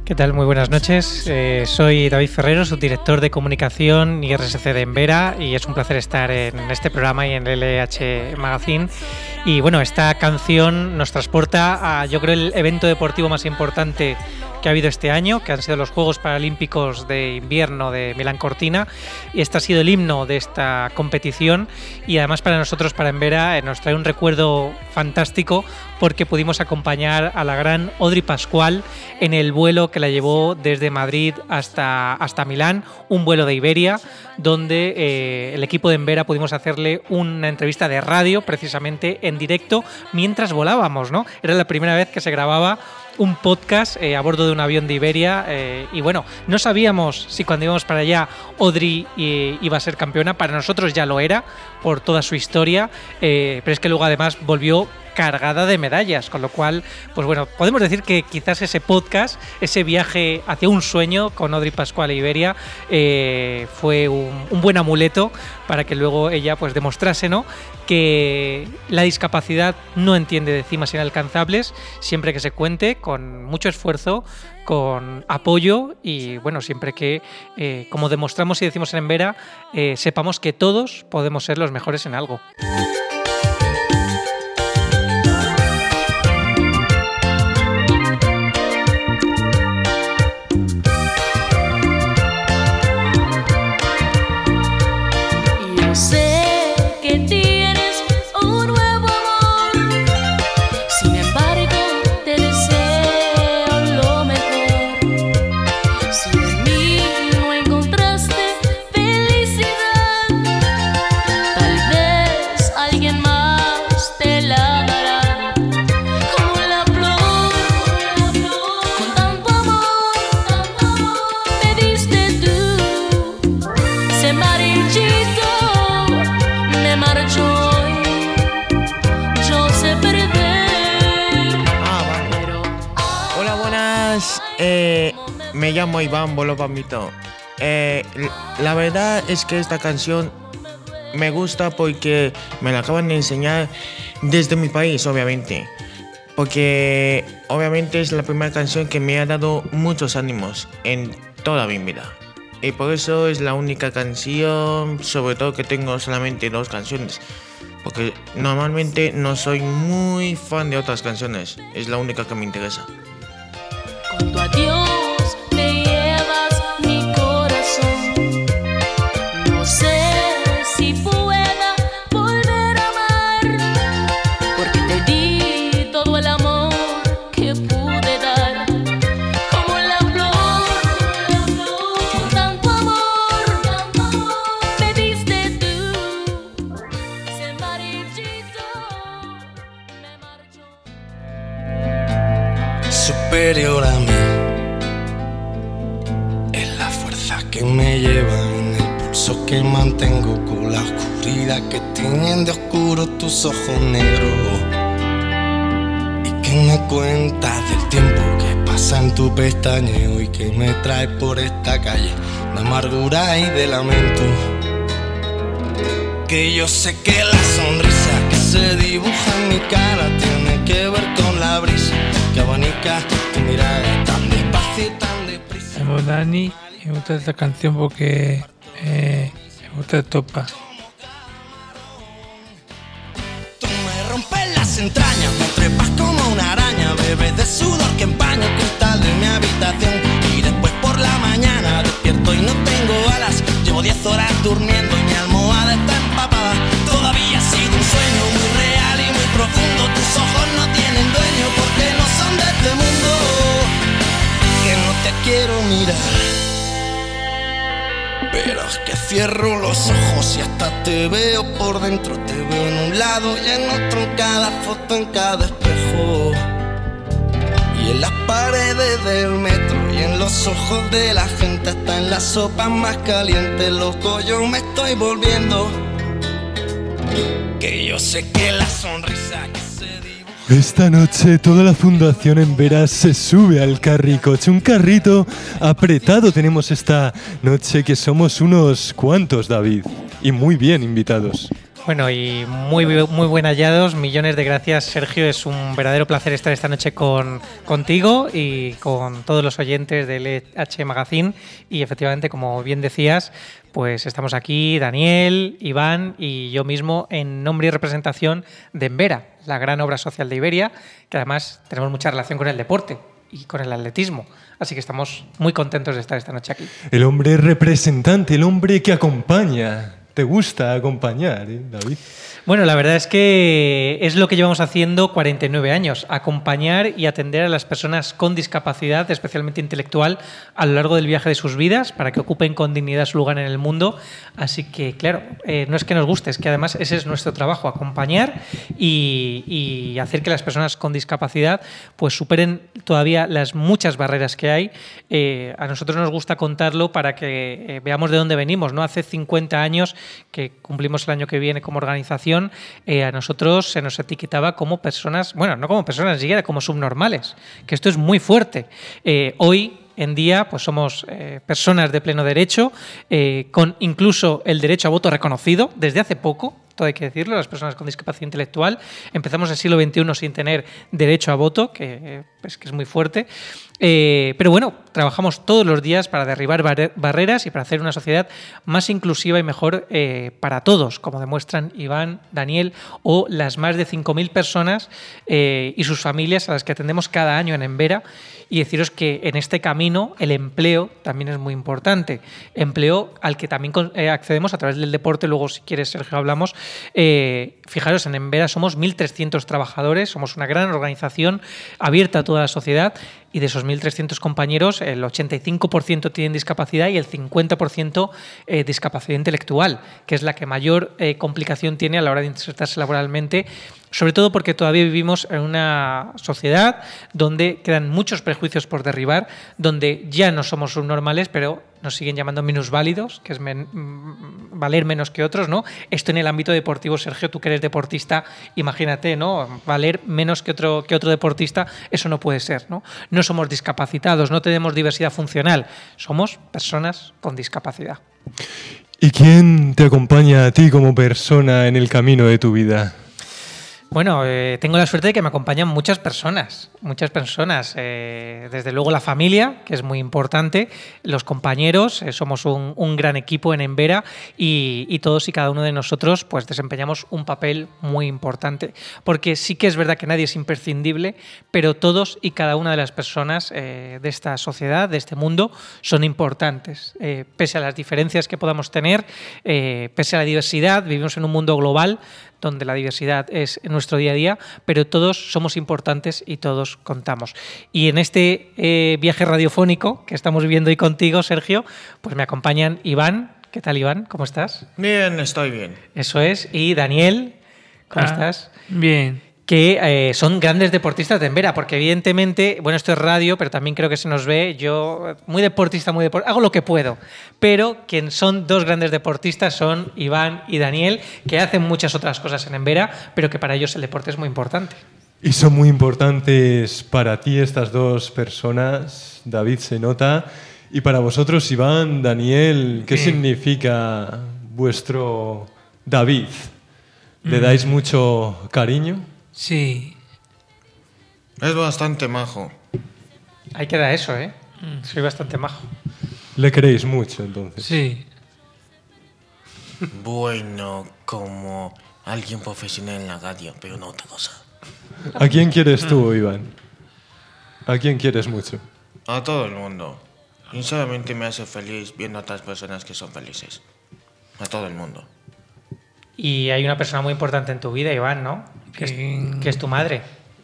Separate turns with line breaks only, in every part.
¿Qué tal? Muy buenas noches. Soy David Ferrero, subdirector de comunicación y RSC de Envera, y es un placer estar en este programa y en el LH Magazine. Y bueno, esta canción nos transporta a, yo creo, el evento deportivo más importante que ha habido este año, que han sido los Juegos Paralímpicos de Invierno de Milán Cortina, y este ha sido el himno de esta competición, y además para nosotros, para Envera, nos trae un recuerdo fantástico porque pudimos acompañar a la gran Audrey Pascual en el vuelo que la llevó desde Madrid hasta Milán, un vuelo de Iberia, donde el equipo de Envera pudimos hacerle una entrevista de radio, precisamente en directo, mientras volábamos, ¿no? Era la primera vez que se grababa un podcast a bordo de un avión de Iberia, y bueno, no sabíamos si cuando íbamos para allá Audrey iba a ser campeona. Para nosotros ya lo era por toda su historia, pero es que luego además volvió cargada de medallas, con lo cual, pues bueno, podemos decir que quizás ese podcast, ese viaje hacia un sueño con Audrey Pascual e Iberia, fue un buen amuleto para que luego ella pues demostrase, ¿no?, que la discapacidad no entiende de cimas inalcanzables, siempre que se cuente con mucho esfuerzo, con apoyo y bueno, siempre que, como demostramos y decimos en Envera, sepamos que todos podemos ser los mejores en algo.
Me llamo Iván Bolo Pamito. La verdad es que esta canción me gusta porque me la acaban de enseñar desde mi país, obviamente. Porque obviamente es la primera canción que me ha dado muchos ánimos en toda mi vida. Y por eso es la única canción, sobre todo que tengo solamente 2 canciones. Porque normalmente no soy muy fan de otras canciones. Es la única que me interesa.
Con tu adiós me llevas mi corazón. No sé si pueda volver a amar, porque te di todo el amor que pude dar. Como la flor, con tanto amor me diste tú. Ese marchito me marchó.
Superior a mí es la fuerza que me lleva en el pulso que mantengo, con la oscuridad que tiñen de oscuro tus ojos negros. Y que me cuentas del tiempo que pasa en tu pestañeo y que me trae por esta calle de amargura y de lamento. Que yo sé que la sonrisa que se dibuja en mi cara tiene que ver con la brisa que abanica tu mirada tan despacio y tan deprisa.
Me llamo Dani y me gusta esta canción porque me gusta el topa.
Tú me rompes las entrañas, me trepas como una araña, bebes de sudor que empaña el cristal de mi habitación. Y después por la mañana despierto y no tengo alas. Llevo 10 horas durmiendo y mi almohada está empapada. Todavía ha sido un sueño muy real y muy profundo. Tus ojos no tienen dueño porque no son de este mundo. Que no te quiero mirar, pero es que cierro los ojos y hasta te veo por dentro. Te veo en un lado y en otro, en cada foto, en cada espejo. Y en las paredes del metro y en los ojos de la gente, hasta en las sopas más calientes, loco, yo me estoy volviendo. Que yo sé que la sonrisa que se dibuja.
Esta noche toda la Fundación Envera se sube al carricoche, un carrito apretado tenemos esta noche, que somos unos cuantos, David, y muy bien invitados.
Bueno, y muy buen hallados. Millones de gracias, Sergio. Es un verdadero placer estar esta noche contigo y con todos los oyentes del LH Magazine. Y efectivamente, como bien decías, pues estamos aquí, Daniel, Iván y yo mismo, en nombre y representación de Envera, la gran obra social de Iberia, que además tenemos mucha relación con el deporte y con el atletismo. Así que estamos muy contentos de estar esta noche aquí.
El hombre representante, el hombre que acompaña. ¿Te gusta acompañar, David?
Bueno, la verdad es que es lo que llevamos haciendo 49 años, acompañar y atender a las personas con discapacidad, especialmente intelectual, a lo largo del viaje de sus vidas, para que ocupen con dignidad su lugar en el mundo. Así que, claro, no es que nos guste, es que además ese es nuestro trabajo, acompañar y hacer que las personas con discapacidad pues superen todavía las muchas barreras que hay. A nosotros nos gusta contarlo para que veamos de dónde venimos, ¿no? Hace 50 años, que cumplimos el año que viene como organización, a nosotros se nos etiquetaba como personas, bueno, no como personas, ni siquiera como subnormales, que esto es muy fuerte. Hoy en día pues somos personas de pleno derecho, con incluso el derecho a voto reconocido desde hace poco. Todo hay que decirlo, las personas con discapacidad intelectual. Empezamos el siglo XXI sin tener derecho a voto, que es muy fuerte. Pero bueno, trabajamos todos los días para derribar barreras y para hacer una sociedad más inclusiva y mejor para todos, como demuestran Iván, Daniel o las más de 5.000 personas y sus familias a las que atendemos cada año en Envera. Y deciros que en este camino el empleo también es muy importante. Empleo al que también accedemos a través del deporte. Luego, si quieres, Sergio, hablamos. Fijaros, en Envera somos 1.300 trabajadores, somos una gran organización abierta a toda la sociedad. Y de esos 1.300 compañeros, el 85% tienen discapacidad y el 50% discapacidad intelectual, que es la que mayor complicación tiene a la hora de insertarse laboralmente, sobre todo porque todavía vivimos en una sociedad donde quedan muchos prejuicios por derribar, donde ya no somos subnormales, pero nos siguen llamando minusválidos, que es valer menos que otros, ¿no? Esto en el ámbito deportivo, Sergio, tú que eres deportista, imagínate, ¿no? Valer menos que otro deportista, eso no puede ser, ¿no? No somos discapacitados, no tenemos diversidad funcional, somos personas con discapacidad.
¿Y quién te acompaña a ti como persona en el camino de tu vida?
Bueno, tengo la suerte de que me acompañan muchas personas. Desde luego la familia, que es muy importante, los compañeros, somos un gran equipo en Envera y todos y cada uno de nosotros pues desempeñamos un papel muy importante. Porque sí que es verdad que nadie es imprescindible, pero todos y cada una de las personas de esta sociedad, de este mundo, son importantes. Pese a las diferencias que podamos tener, pese a la diversidad, vivimos en un mundo global donde la diversidad es nuestro día a día, pero todos somos importantes y todos contamos. Y en este viaje radiofónico que estamos viviendo hoy contigo, Sergio, pues me acompañan Iván. ¿Qué tal, Iván? ¿Cómo estás?
Bien, estoy bien.
Eso es. Y Daniel, ¿cómo estás?
Bien.
Que son grandes deportistas de Envera, porque evidentemente, bueno, esto es radio, pero también creo que se nos ve, yo muy deportista, hago lo que puedo, pero quien son dos grandes deportistas son Iván y Daniel, que hacen muchas otras cosas en Envera, pero que para ellos el deporte es muy importante.
Y son muy importantes para ti estas dos personas, David, se nota, y para vosotros, Iván, Daniel, ¿qué significa vuestro David? ¿Le dais mucho cariño?
Sí.
Es bastante majo.
Ahí queda eso, ¿eh? Soy bastante majo.
¿Le queréis mucho, entonces?
Sí.
Bueno, como alguien profesional en la radio, pero no otra cosa.
¿A quién quieres tú, Iván? ¿A quién quieres mucho?
A todo el mundo. Sinceramente me hace feliz viendo a otras personas que son felices. A todo el mundo.
Y hay una persona muy importante en tu vida, Iván, ¿no? Que es tu madre.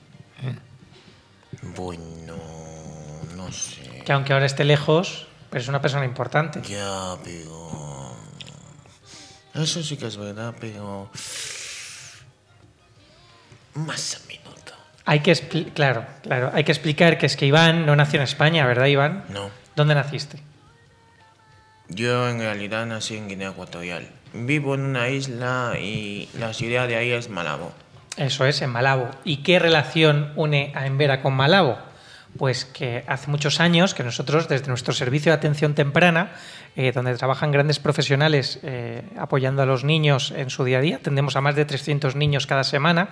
Bueno, no sé.
Que aunque ahora esté lejos, pero es una persona importante.
Ya, pero... Eso sí que es verdad, pero... Más a minuto.
Hay que claro, hay que explicar que es que Iván no nació en España, ¿verdad, Iván?
No.
¿Dónde naciste?
Yo en realidad nací en Guinea Ecuatorial. Vivo en una isla y la ciudad de ahí es Malabo.
Eso es, en Malabo. ¿Y qué relación une a Envera con Malabo? pues que hace muchos años que nosotros, desde nuestro servicio de atención temprana, donde trabajan grandes profesionales apoyando a los niños en su día a día, atendemos a más de 300 niños cada semana,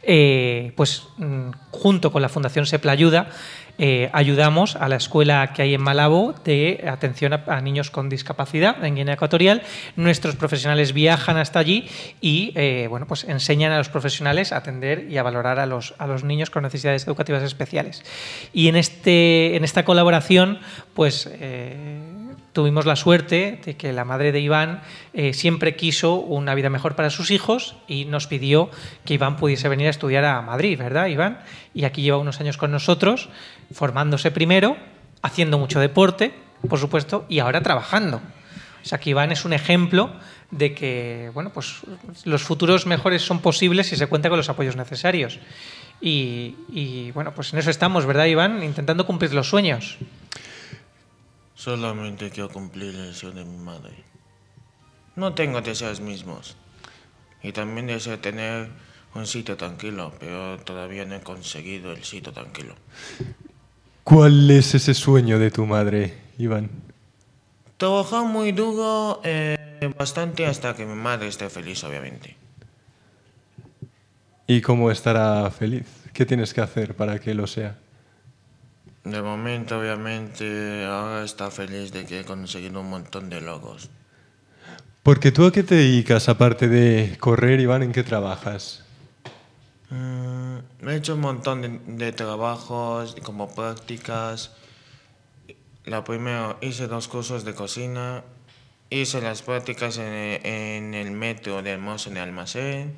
junto con la Fundación Sepla Ayuda, ayudamos a la escuela que hay en Malabo de atención a niños con discapacidad en Guinea Ecuatorial. Nuestros profesionales viajan hasta allí y pues enseñan a los profesionales a atender y a valorar a los niños con necesidades educativas especiales. Y en esta colaboración, pues tuvimos la suerte de que la madre de Iván siempre quiso una vida mejor para sus hijos y nos pidió que Iván pudiese venir a estudiar a Madrid, ¿verdad, Iván? Y aquí lleva unos años con nosotros, formándose primero, haciendo mucho deporte, por supuesto, y ahora trabajando. O sea, que Iván es un ejemplo de que pues los futuros mejores son posibles si se cuenta con los apoyos necesarios. Y pues en eso estamos, ¿verdad, Iván? Intentando cumplir los sueños.
Solamente quiero cumplir el deseo de mi madre. No tengo deseos mismos. Y también deseo tener un sitio tranquilo, pero todavía no he conseguido el sitio tranquilo.
¿Cuál es ese sueño de tu madre, Iván?
Trabajar muy duro, bastante hasta que mi madre esté feliz, obviamente.
¿Y cómo estará feliz? ¿Qué tienes que hacer para que lo sea?
De momento, obviamente, ahora está feliz de que he conseguido un montón de logros.
Porque tú, ¿a qué te dedicas aparte de correr, Iván? ¿En qué trabajas?
He hecho un montón de trabajos como prácticas. La primera hice 2 cursos de cocina. Hice las prácticas en el metro de Hermoso en el Almacén.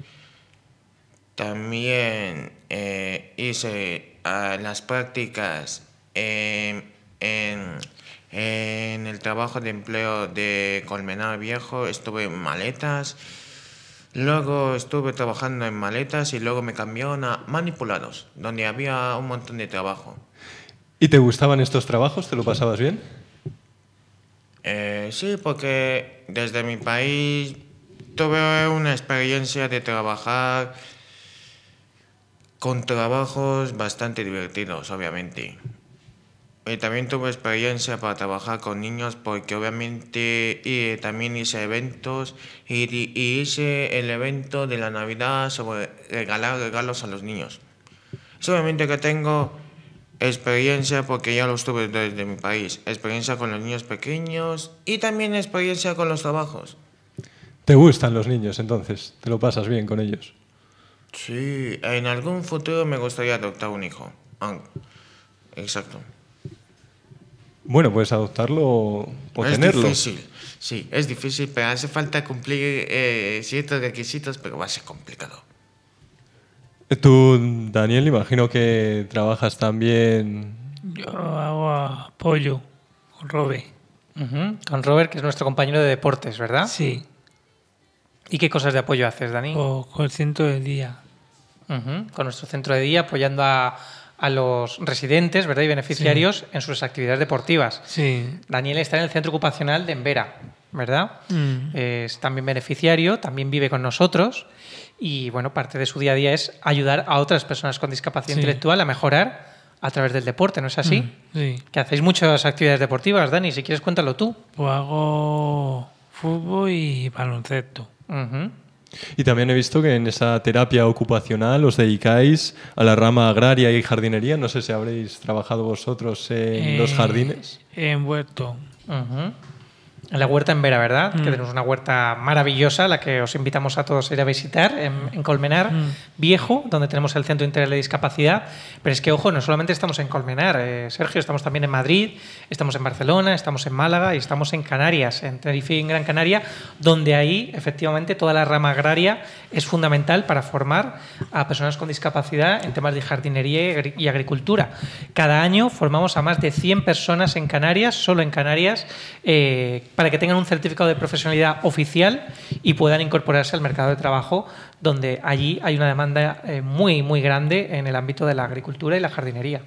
También hice las prácticas en el trabajo de empleo de Colmenar Viejo. Estuve en maletas, luego estuve trabajando en maletas y luego me cambiaron a manipulados, donde había un montón de trabajo.
¿Y te gustaban estos trabajos? ¿Te lo pasabas bien?
Sí, porque desde mi país tuve una experiencia de trabajar con trabajos bastante divertidos, obviamente. Y también tuve experiencia para trabajar con niños porque obviamente también hice eventos y hice el evento de la Navidad sobre regalar regalos a los niños. Sí, obviamente que tengo experiencia porque ya los tuve desde mi país. Experiencia con los niños pequeños y también experiencia con los trabajos.
¿Te gustan los niños entonces? ¿Te lo pasas bien con ellos?
Sí, en algún futuro me gustaría adoptar un hijo. Exacto.
Bueno, puedes adoptarlo o tenerlo.
Es difícil, sí, es difícil, pero hace falta cumplir ciertos requisitos, pero va a ser complicado.
Tú, Daniel, imagino que trabajas también...
Yo hago apoyo con Robert.
Con Robert, que es nuestro compañero de deportes, ¿verdad?
Sí,
¿Y qué cosas de apoyo haces, Dani?
con el centro del día.
Con nuestro centro de día, apoyando a los residentes, ¿verdad? Y beneficiarios en sus actividades deportivas.
Sí.
Daniel está en el centro ocupacional de Embera, ¿verdad? Es también beneficiario, también vive con nosotros y, parte de su día a día es ayudar a otras personas con discapacidad intelectual a mejorar a través del deporte, ¿no es así?
Sí.
Que hacéis muchas actividades deportivas, Dani, si quieres cuéntalo tú.
Pues hago fútbol y baloncesto.
Y también he visto que en esa terapia ocupacional os dedicáis a la rama agraria y jardinería. No sé si habréis trabajado vosotros en los jardines.
En Huerto.
En la huerta en Vera, ¿verdad? Que tenemos una huerta maravillosa, la que os invitamos a todos a ir a visitar, en Colmenar Viejo, donde tenemos el Centro Integral de Discapacidad. Pero es que, ojo, no solamente estamos en Colmenar, Sergio, estamos también en Madrid, estamos en Barcelona, estamos en Málaga y estamos en Canarias, en Tenerife y en Gran Canaria, donde ahí, efectivamente, toda la rama agraria es fundamental para formar a personas con discapacidad en temas de jardinería y agricultura. Cada año formamos a más de 100 personas en Canarias, solo en Canarias, para que tengan un certificado de profesionalidad oficial y puedan incorporarse al mercado de trabajo, donde allí hay una demanda muy, muy grande en el ámbito de la agricultura y la jardinería.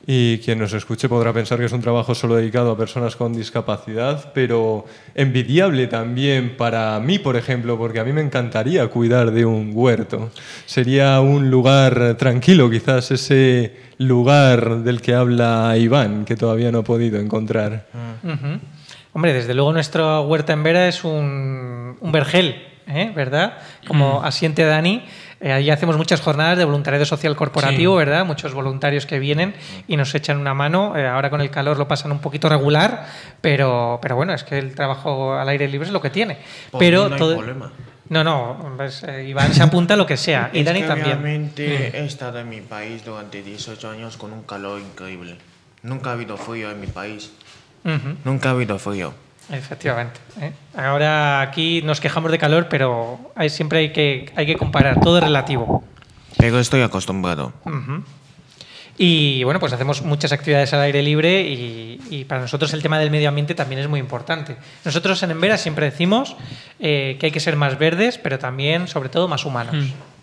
Y quien nos escuche podrá pensar que es un trabajo solo dedicado a personas con discapacidad, pero envidiable también para mí, por ejemplo, porque a mí me encantaría cuidar de un huerto. Sería un lugar tranquilo, quizás ese lugar del que habla Iván, que todavía no he podido encontrar.
Ujú. Hombre, desde luego nuestra huerta en Vera es un vergel, ¿verdad? Como asiente Dani. Allí hacemos muchas jornadas de voluntariado social corporativo,
Sí.
¿verdad? Muchos voluntarios que vienen y nos echan una mano. Ahora con el calor lo pasan un poquito regular, pero bueno, es que el trabajo al aire libre es lo que tiene.
Por
Pero
mí no hay
todo...
problema.
No, pues, Iván se apunta a lo que sea y
Es
Dani
que
también.
realmente he estado en mi país durante 18 años con un calor increíble. Nunca ha habido frío en mi país.
Ujú.
Nunca ha habido frío.
Efectivamente. Ahora aquí nos quejamos de calor, pero siempre hay que comparar, todo es relativo.
Pero estoy acostumbrado.
Ujú. Y bueno, pues hacemos muchas actividades al aire libre y para nosotros el tema del medio ambiente también es muy importante. Nosotros en Envera siempre decimos que hay que ser más verdes, pero también, sobre todo, más humanos.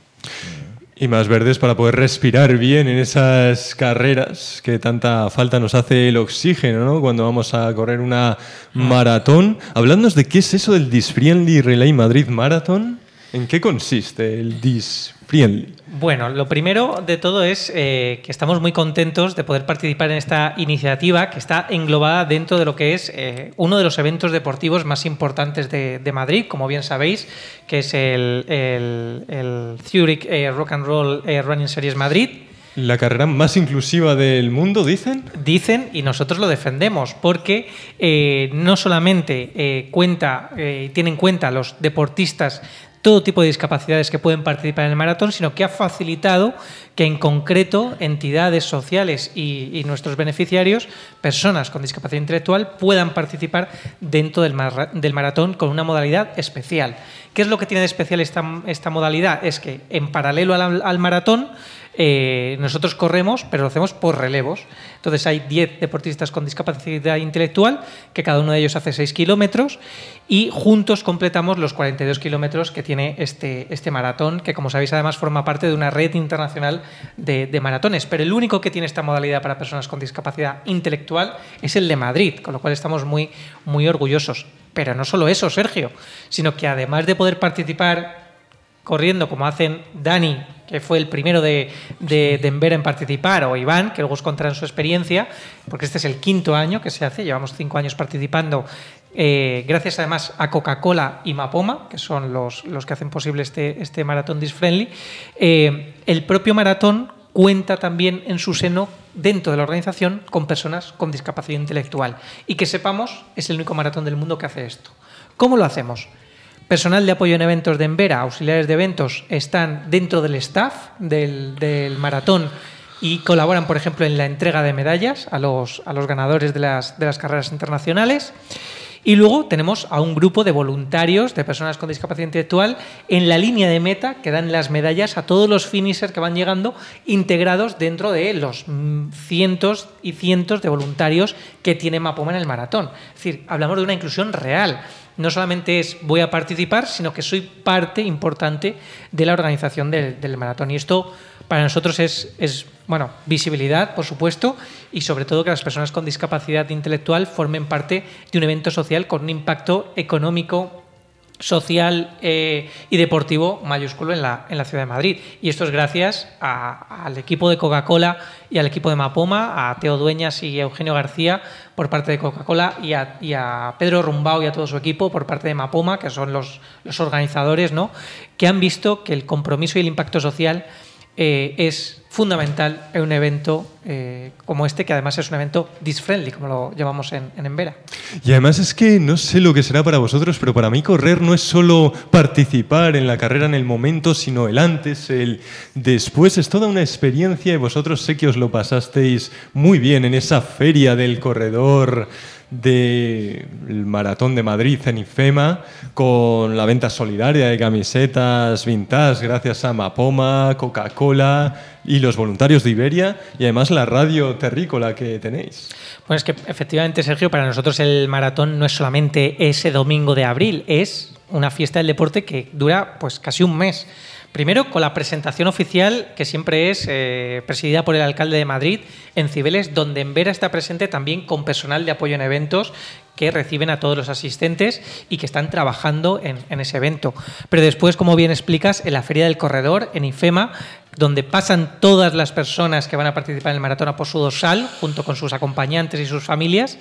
Y más verdes para poder respirar bien en esas carreras que tanta falta nos hace el oxígeno, ¿no? Cuando vamos a correr una maratón. Hablándonos de qué es eso del Disfriendly Relay Madrid Marathon. ¿En qué consiste el Disfriendly?
Bueno, lo primero de todo es que estamos muy contentos de poder participar en esta iniciativa que está englobada dentro de lo que es uno de los eventos deportivos más importantes de Madrid, como bien sabéis, que es el Zurich Rock and Roll Running Series Madrid.
La carrera más inclusiva del mundo, dicen.
Dicen, y nosotros lo defendemos, porque no solamente tiene en cuenta a los deportistas todo tipo de discapacidades que pueden participar en el maratón, sino que ha facilitado que en concreto entidades sociales y nuestros beneficiarios, personas con discapacidad intelectual, puedan participar dentro del maratón con una modalidad especial. ¿Qué es lo que tiene de especial esta modalidad? Es que en paralelo al maratón nosotros corremos, pero lo hacemos por relevos. Entonces hay 10 deportistas con discapacidad intelectual, que cada uno de ellos hace 6 kilómetros, y juntos completamos los 42 kilómetros que tiene este maratón, que como sabéis además forma parte de una red internacional de maratones. Pero el único que tiene esta modalidad para personas con discapacidad intelectual es el de Madrid, con lo cual estamos muy, muy orgullosos. Pero no solo eso, Sergio, sino que además de poder participar corriendo como hacen Dani, que fue el primero de Envera en participar, o Iván, que luego os contarán su experiencia, porque este es el 5º año que se hace, llevamos 5 años participando, gracias además a Coca-Cola y Mapoma, que son los que hacen posible este maratón Disfriendly. El propio maratón cuenta también en su seno, dentro de la organización, con personas con discapacidad intelectual. Y que sepamos, es el único maratón del mundo que hace esto. ¿Cómo lo hacemos? Personal de apoyo en eventos de Envera, auxiliares de eventos, están dentro del staff del maratón y colaboran, por ejemplo, en la entrega de medallas a los ganadores de las carreras internacionales. Y luego tenemos a un grupo de voluntarios, de personas con discapacidad intelectual, en la línea de meta que dan las medallas a todos los finishers que van llegando, integrados dentro de los cientos y cientos de voluntarios que tiene Mapoma en el maratón. Es decir, hablamos de una inclusión real. No solamente es voy a participar, sino que soy parte importante de la organización del maratón. Y esto para nosotros es visibilidad, por supuesto, y sobre todo que las personas con discapacidad intelectual formen parte de un evento social con un impacto económico, social y deportivo mayúsculo en la ciudad de Madrid. Y esto es gracias al equipo de Coca-Cola y al equipo de Mapoma, a Teo Dueñas y a Eugenio García por parte de Coca-Cola y a Pedro Rumbao y a todo su equipo por parte de Mapoma, que son los organizadores, ¿no?, que han visto que el compromiso y el impacto social es fundamental en un evento como este, que además es un evento disfriendly, como lo llamamos en Envera.
Y además es que no sé lo que será para vosotros, pero para mí correr no es solo participar en la carrera en el momento, sino el antes, el después. Es toda una experiencia y vosotros sé que os lo pasasteis muy bien en esa feria del corredor del Maratón de Madrid en IFEMA, con la venta solidaria de camisetas vintage gracias a Mapoma, Coca-Cola y los voluntarios de Iberia, y además la radio terrícola que tenéis.
Bueno, es que efectivamente, Sergio, para nosotros el maratón no es solamente ese domingo de abril, es una fiesta del deporte que dura pues casi un mes, Primero, con la presentación oficial, que siempre es presidida por el alcalde de Madrid, en Cibeles, donde Envera está presente también con personal de apoyo en eventos que reciben a todos los asistentes y que están trabajando en ese evento. Pero después, como bien explicas, en la Feria del Corredor, en IFEMA, donde pasan todas las personas que van a participar en el maratón a por su dorsal, junto con sus acompañantes y sus familias.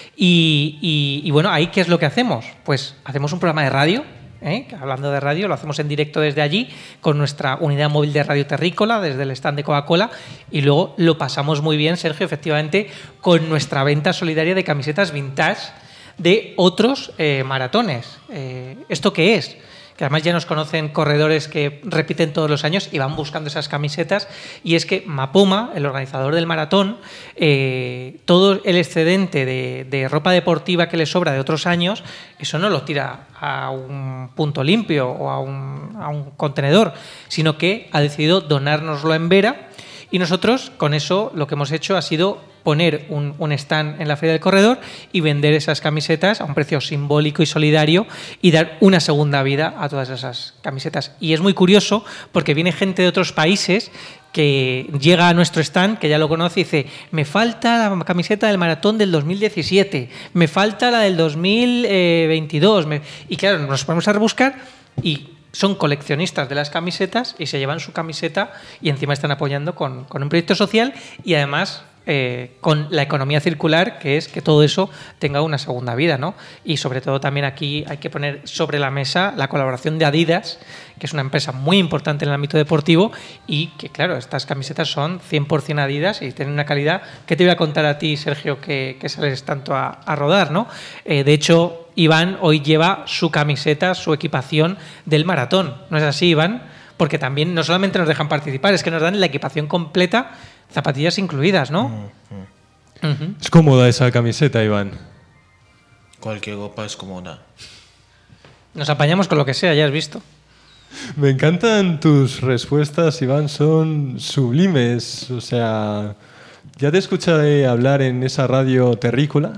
Y bueno, ahí, ¿qué es lo que hacemos? Pues hacemos un programa de radio. Hablando de radio, lo hacemos en directo desde allí con nuestra unidad móvil de Radio Terrícola, desde el stand de Coca-Cola, y luego lo pasamos muy bien, Sergio, efectivamente, con nuestra venta solidaria de camisetas vintage de otros maratones. ¿Esto qué es? Que además ya nos conocen corredores que repiten todos los años y van buscando esas camisetas, y es que Mapoma, el organizador del maratón, todo el excedente de ropa deportiva que le sobra de otros años, eso no lo tira a un punto limpio o a un contenedor, sino que ha decidido donárnoslo en Envera, y nosotros con eso lo que hemos hecho ha sido poner un stand en la Feria del Corredor y vender esas camisetas a un precio simbólico y solidario y dar una segunda vida a todas esas camisetas. Y es muy curioso porque viene gente de otros países que llega a nuestro stand, que ya lo conoce, y dice: me falta la camiseta del maratón del 2017, me falta la del 2022. Y claro, nos ponemos a rebuscar y son coleccionistas de las camisetas y se llevan su camiseta y encima están apoyando con un proyecto social y además con la economía circular, que es que todo eso tenga una segunda vida, ¿no? Y sobre todo también aquí hay que poner sobre la mesa la colaboración de Adidas, que es una empresa muy importante en el ámbito deportivo y que, claro, estas camisetas son 100% Adidas y tienen una calidad que te voy a contar a ti, Sergio, que sales tanto a rodar, ¿no? De hecho, Iván hoy lleva su camiseta, su equipación del maratón. ¿No es así, Iván? Porque también no solamente nos dejan participar, es que nos dan la equipación completa, zapatillas incluidas, ¿no?
Es cómoda esa camiseta, Iván.
Cualquier ropa es cómoda.
Nos apañamos con lo que sea, ya has visto.
Me encantan tus respuestas, Iván, son sublimes. O sea, ya te escuché hablar en esa radio terrícola,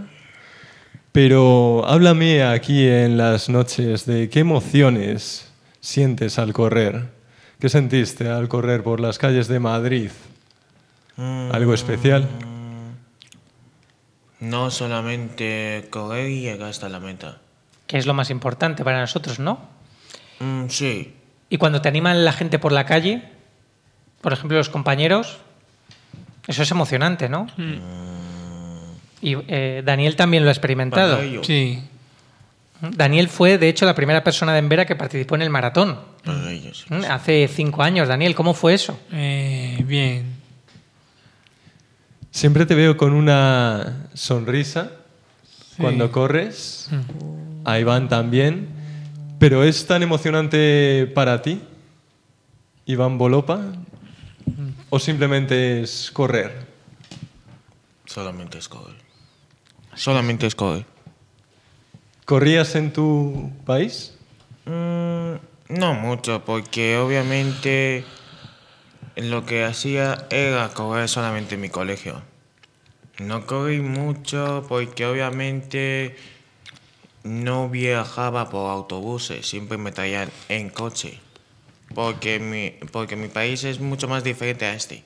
pero háblame aquí en las noches de qué emociones sientes al correr. ¿Qué sentiste al correr por las calles de Madrid? ¿Algo especial?
No solamente correr y llegar hasta la meta.
Que es lo más importante para nosotros, ¿no?
Sí.
Y cuando te animan la gente por la calle, por ejemplo los compañeros, eso es emocionante, ¿no? Y Daniel también lo ha experimentado.
Para ellos.
Sí.
Daniel fue, de hecho, la primera persona de Envera que participó en el maratón.
Para ellos.
Hace 5 años. Daniel, ¿cómo fue eso?
Bien.
Siempre te veo con una sonrisa cuando corres. A Iván también. ¿Pero es tan emocionante para ti, Iván Bolopa? ¿O simplemente es correr?
Solamente es correr. Solamente es correr.
¿Corrías en tu país?
No mucho, porque obviamente lo que hacía era correr solamente en mi colegio. No corrí mucho porque obviamente no viajaba por autobuses, siempre me traían en coche. Porque mi país es mucho más diferente a este.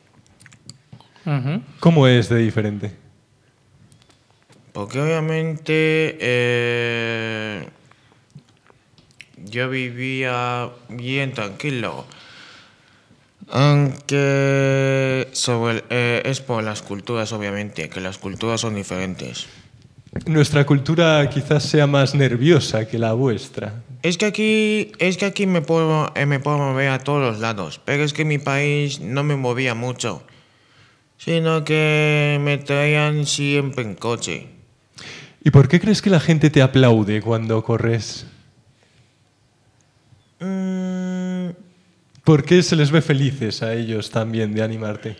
¿Cómo es de diferente?
Porque obviamente yo vivía bien tranquilo. Aunque es por las culturas, obviamente, que las culturas son diferentes.
Nuestra cultura quizás sea más nerviosa que la vuestra.
Es que aquí me puedo mover a todos los lados, pero es que en mi país no me movía mucho, sino que me traían siempre en coche.
¿Y por qué crees que la gente te aplaude cuando corres? ¿Por qué se les ve felices a ellos también de animarte?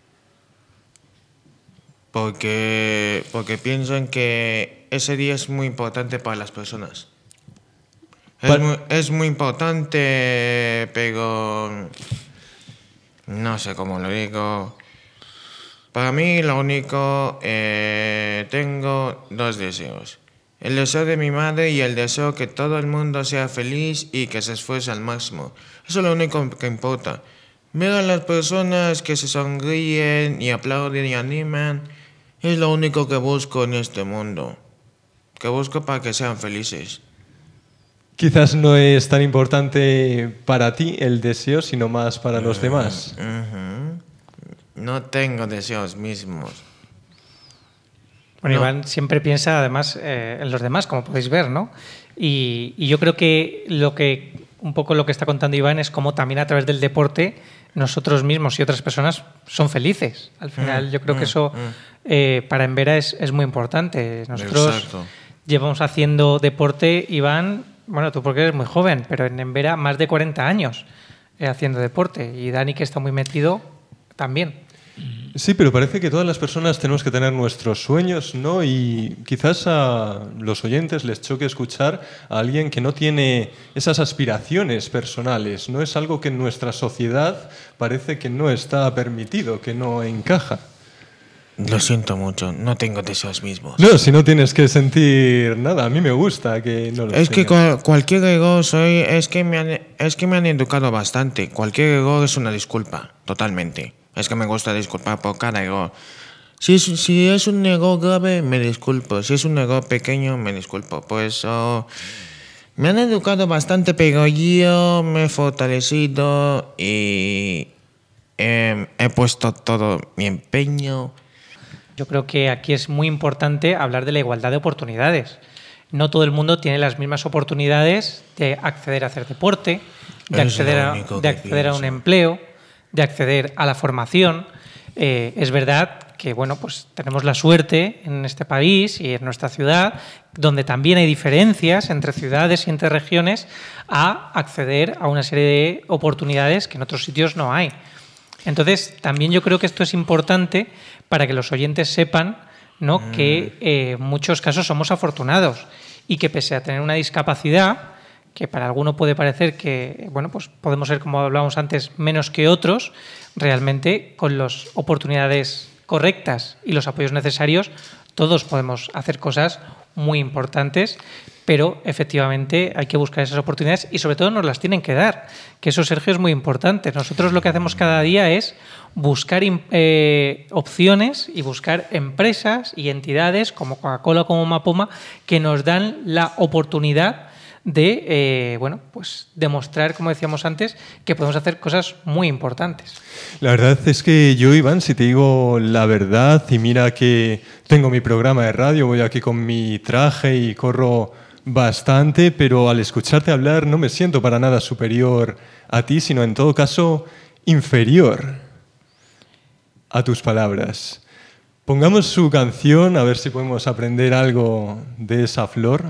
Porque piensan que ese día es muy importante para las personas. Es muy importante, pero no sé cómo lo digo. Para mí lo único, tengo 2 deseos. el deseo de mi madre y el deseo que todo el mundo sea feliz y que se esfuerce al máximo. Eso es lo único que importa. Ver a las personas que se sonríen y aplauden y animan es lo único que busco en este mundo. Que busco para que sean felices.
Quizás no es tan importante para ti el deseo, sino más para los demás.
No tengo deseos mismos.
Bueno,
No.
Iván siempre piensa además en los demás, como podéis ver, ¿no? Y yo creo que un poco lo que está contando Iván es cómo también a través del deporte nosotros mismos y otras personas son felices. Al final yo creo que eso para Embera es muy importante. Nosotros
Exacto.
llevamos haciendo deporte, Iván, bueno, tú porque eres muy joven, pero en Embera más de 40 años haciendo deporte. Y Dani, que está muy metido, también.
Sí, pero parece que todas las personas tenemos que tener nuestros sueños, ¿no? Y quizás a los oyentes les choque escuchar a alguien que no tiene esas aspiraciones personales. No es algo que en nuestra sociedad parece que no está permitido, que no encaja.
Lo siento mucho, no tengo deseos mismos.
No, si no tienes que sentir nada, a mí me gusta que no lo
Es que
tengas.
cualquier error es que me han educado bastante. Cualquier error es una disculpa, totalmente. Es que me gusta disculpar por cada error. Si es un error grave, me disculpo. Si es un error pequeño, me disculpo. Por eso me han educado bastante, pero yo me he fortalecido y he puesto todo mi empeño.
Yo creo que aquí es muy importante hablar de la igualdad de oportunidades. No todo el mundo tiene las mismas oportunidades de acceder a hacer deporte, de
Es lo
acceder
único que
a un
pienso.
empleo, de acceder a la formación. Es verdad que bueno, pues tenemos la suerte en este país y en nuestra ciudad, donde también hay diferencias entre ciudades y entre regiones, a acceder a una serie de oportunidades que en otros sitios no hay. Entonces, también yo creo que esto es importante para que los oyentes sepan, ¿no?, que en muchos casos somos afortunados y que pese a tener una discapacidad, que para alguno puede parecer que bueno, pues podemos ser, como hablábamos antes, menos que otros, realmente con las oportunidades correctas y los apoyos necesarios, todos podemos hacer cosas muy importantes, pero efectivamente hay que buscar esas oportunidades y sobre todo nos las tienen que dar, que eso, Sergio, es muy importante. Nosotros lo que hacemos cada día es buscar opciones y buscar empresas y entidades como Coca-Cola, como Mapoma, que nos dan la oportunidad de bueno, pues demostrar, como decíamos antes, que podemos hacer cosas muy importantes.
La verdad es que yo, Iván, si te digo la verdad, y mira que tengo mi programa de radio, voy aquí con mi traje y corro bastante, pero al escucharte hablar no me siento para nada superior a ti, sino en todo caso inferior a tus palabras. Pongamos su canción, a ver si podemos aprender algo de esa flor.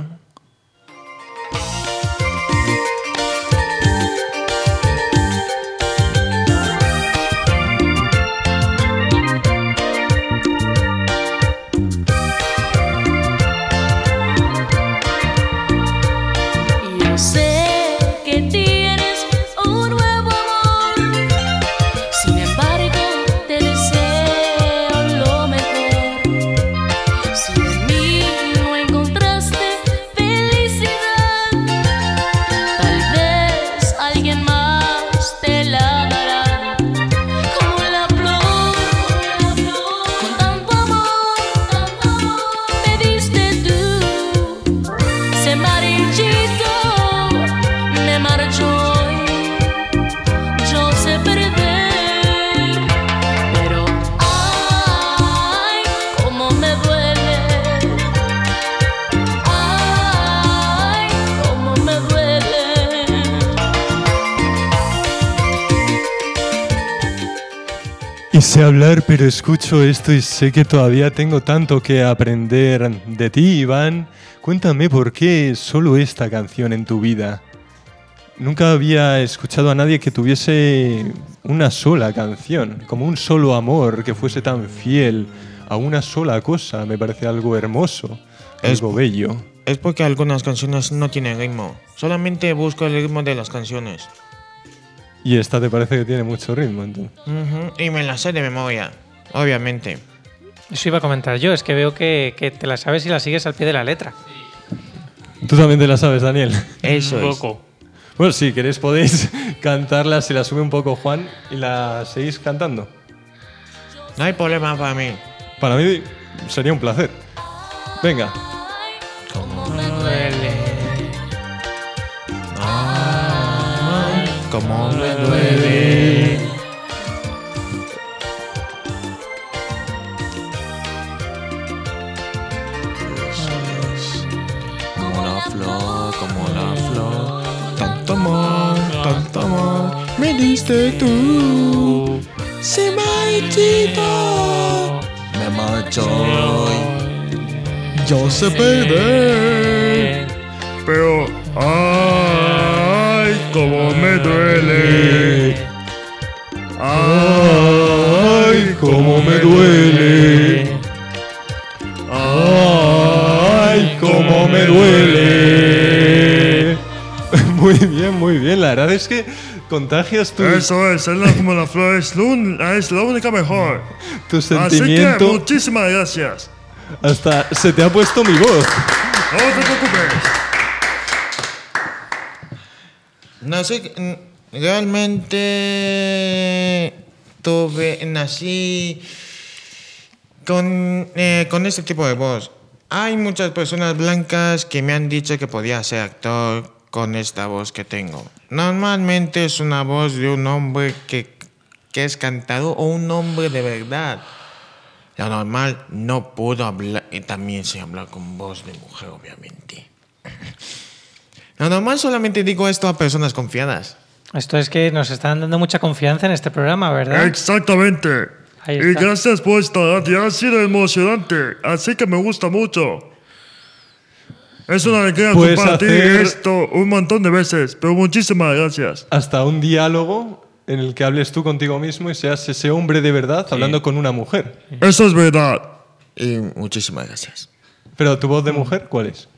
Yo sé que tienes un nuevo amor, sin embargo te deseo lo mejor. Si en mí no encontraste felicidad, tal vez alguien más te la dará. Como la flor, con tanto amor, me diste tú. Se marchito, me marchó y yo sé perder, pero ay, cómo me duele, ay, cómo me duele.
Y sé hablar, pero escucho esto y sé que todavía tengo tanto que aprender de ti, Iván. Cuéntame por qué solo esta canción en tu vida. Nunca había escuchado a nadie que tuviese una sola canción, como un solo amor, que fuese tan fiel a una sola cosa. Me parece algo hermoso, algo bello.
Es porque algunas canciones no tienen ritmo. Solamente busco el ritmo de las canciones.
Y esta te parece que tiene mucho ritmo, entonces.
Y me las sé de memoria, obviamente.
Eso iba a comentar yo, es que veo que te la sabes y la sigues al pie de la letra.
Tú también te la sabes, Daniel.
Eso
Un
es.
poco.
Bueno, si queréis podéis cantarla, si la sube un poco Juan y la seguís cantando.
No hay problema para mí.
Para mí sería un placer. Venga.
Como me duele. Como la flor, tanto amor, me diste tú. Se marchito, me marcho. Yo sé perder, pero ay, cómo me duele. Ay, cómo me duele.
¡Ay, cómo me duele! Muy bien. La verdad es que contagias
Eso es como la flor, es la única mejor.
tu
Así que
sentimiento.
muchísimas gracias.
Hasta se te ha puesto mi voz.
No te preocupes.
No sé, realmente nací con este tipo de voz. Hay muchas personas blancas que me han dicho que podía ser actor con esta voz que tengo. Normalmente es una voz de un hombre que es cantado o un hombre de verdad. Lo normal no puedo hablar, y también sé hablar con voz de mujer, obviamente. Lo normal solamente digo esto a personas confiadas.
Esto es que nos están dando mucha confianza en este programa, ¿verdad?
Exactamente.
Ahí
Y
está.
gracias por esta radio, ha sido emocionante, así que me gusta mucho. Es una alegría
Puedes
compartir
hacer-
esto un montón de veces, pero muchísimas gracias.
Hasta un diálogo en el que hables tú contigo mismo y seas ese hombre de verdad hablando con una mujer.
Eso es verdad.
Y muchísimas gracias.
Pero tu voz de mujer, ¿cuál es?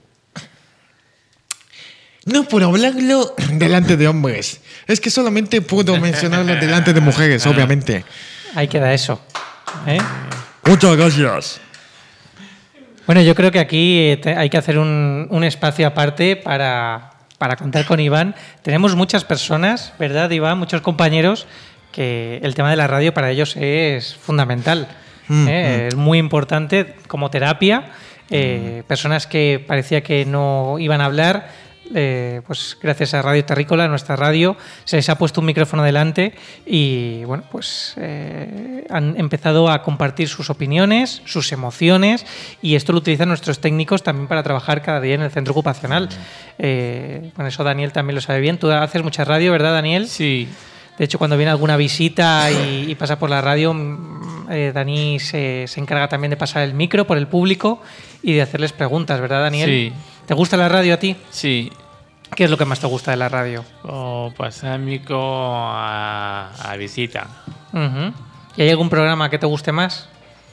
No puedo hablarlo delante de hombres. Es que solamente puedo mencionarlo delante de mujeres, obviamente.
Ahí queda eso. ¿eh?
Muchas gracias.
Bueno, yo creo que aquí hay que hacer un espacio aparte para contar con Iván. Tenemos muchas personas, ¿verdad, Iván? Muchos compañeros que el tema de la radio para ellos es fundamental. Es muy importante como terapia. Personas que parecía que no iban a hablar, pues gracias a Radio Terrícola, nuestra radio, se les ha puesto un micrófono delante y bueno, pues han empezado a compartir sus opiniones, sus emociones, y esto lo utilizan nuestros técnicos también para trabajar cada día en el centro ocupacional. Bueno, eso Daniel también lo sabe bien. Tú haces mucha radio, ¿verdad, Daniel?
Sí.
De hecho, cuando viene alguna visita y pasa por la radio, Dani se encarga también de pasar el micro por el público y de hacerles preguntas, ¿verdad, Daniel?
Sí.
¿Te gusta la radio a ti?
Sí.
¿Qué es lo que más te gusta de la radio?
O pasar mico a visita.
Ujú. ¿Y hay algún programa que te guste más?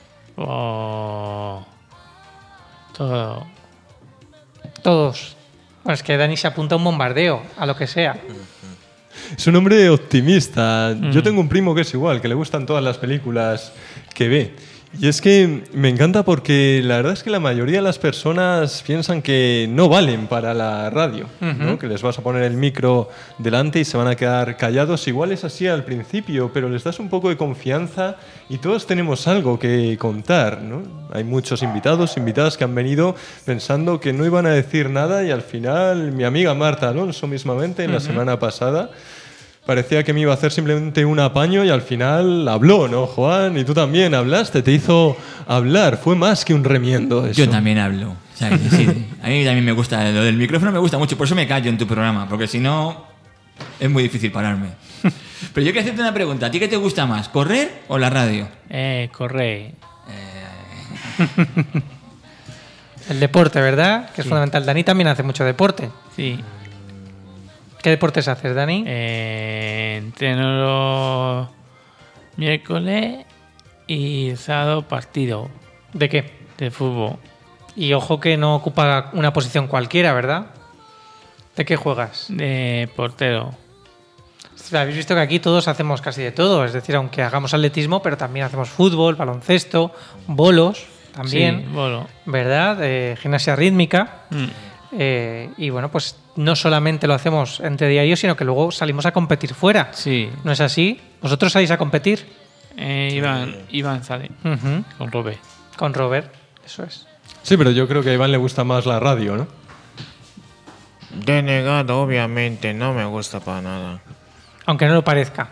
O todo.
Todos. Bueno, es que Dani se apunta a un bombardeo, a lo que sea.
Es un hombre optimista. Yo tengo un primo que es igual, que le gustan todas las películas que ve. Y es que me encanta porque la verdad es que la mayoría de las personas piensan que no valen para la radio, ¿no? Que les vas a poner el micro delante y se van a quedar callados. Igual es así al principio, pero les das un poco de confianza y todos tenemos algo que contar, ¿no? Hay muchos invitadas que han venido pensando que no iban a decir nada y al final mi amiga Marta Alonso mismamente en la semana pasada parecía que me iba a hacer simplemente un apaño y al final habló, ¿no, Juan? Y tú también hablaste, te hizo hablar. Fue más que un remiendo eso.
Yo también hablo. O sea, que sí, a mí también me gusta. Lo del micrófono me gusta mucho, por eso me callo en tu programa, porque si no, es muy difícil pararme. Pero yo quiero hacerte una pregunta. ¿A ti qué te gusta más, correr o la radio?
Corre.
El deporte, ¿verdad? Que es fundamental. Dani también hace mucho deporte.
Sí.
¿Qué deportes haces, Dani?
Entreno los miércoles y sábado partido
¿De qué?
de fútbol.
Y ojo que no ocupa una posición cualquiera, ¿verdad? ¿De qué juegas?
De portero.
Habéis visto que aquí todos hacemos casi de todo. Es decir, aunque hagamos atletismo, pero también hacemos fútbol, baloncesto, bolos también.
Sí, bolo.
¿Verdad? Gimnasia rítmica. Y bueno, pues no solamente lo hacemos entre diarios, sino que luego salimos a competir fuera.
Sí.
¿No es así? ¿Vosotros salís a competir?
Iván sale
Ujú.
con Robert.
Con Robert, eso es.
Sí, pero yo creo que a Iván le gusta más la radio, ¿no?
Denegado, obviamente, no me gusta para nada.
Aunque no lo parezca.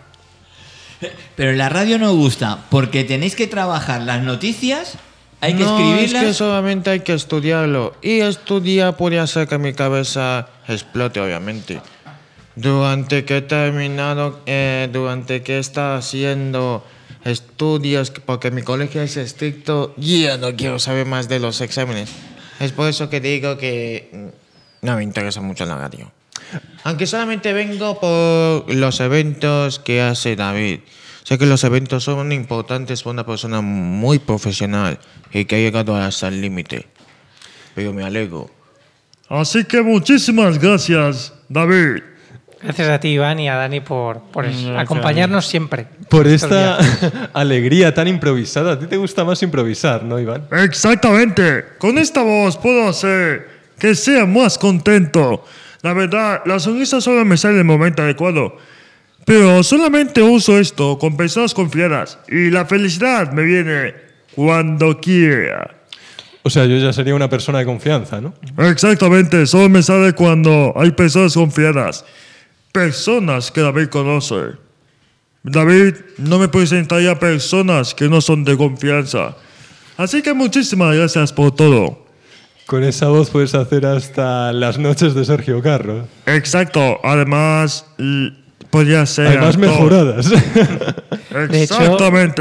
Pero en la radio no gusta, porque tenéis que trabajar las noticias, hay que
no,
escribirlas.
es que solamente hay que estudiarlo. Y estudiar puede hacer que mi cabeza explote, obviamente. Durante que he terminado, durante que he estado haciendo estudios, porque mi colegio es estricto, ya no quiero saber más de los exámenes. Es por eso que digo que no me interesa mucho la radio. Aunque solamente vengo por los eventos que hace David. Sé que los eventos son importantes para una persona muy profesional y que ha llegado hasta el límite. Pero me alegro.
Así que muchísimas gracias, David.
Gracias a ti, Iván, y a Dani por acompañarnos siempre.
Por
Estos
esta
viajes.
alegría tan improvisada. A ti te gusta más improvisar, ¿no, Iván?
Exactamente. Con esta voz puedo hacer que sea más contento. La verdad, la sonrisa solo me sale en el momento adecuado. Pero solamente uso esto con personas confiadas. Y la felicidad me viene cuando quiera.
O sea, yo ya sería una persona de confianza, ¿no?
Exactamente, solo me sale cuando hay personas confiadas. Personas que David conoce. David no me presentaría a personas que no son de confianza. Así que muchísimas gracias por todo.
Con esa voz puedes hacer hasta las noches de Sergio Carlos.
Exacto, además podría ser...
Además
actor.
mejoradas.
De hecho,
Exactamente.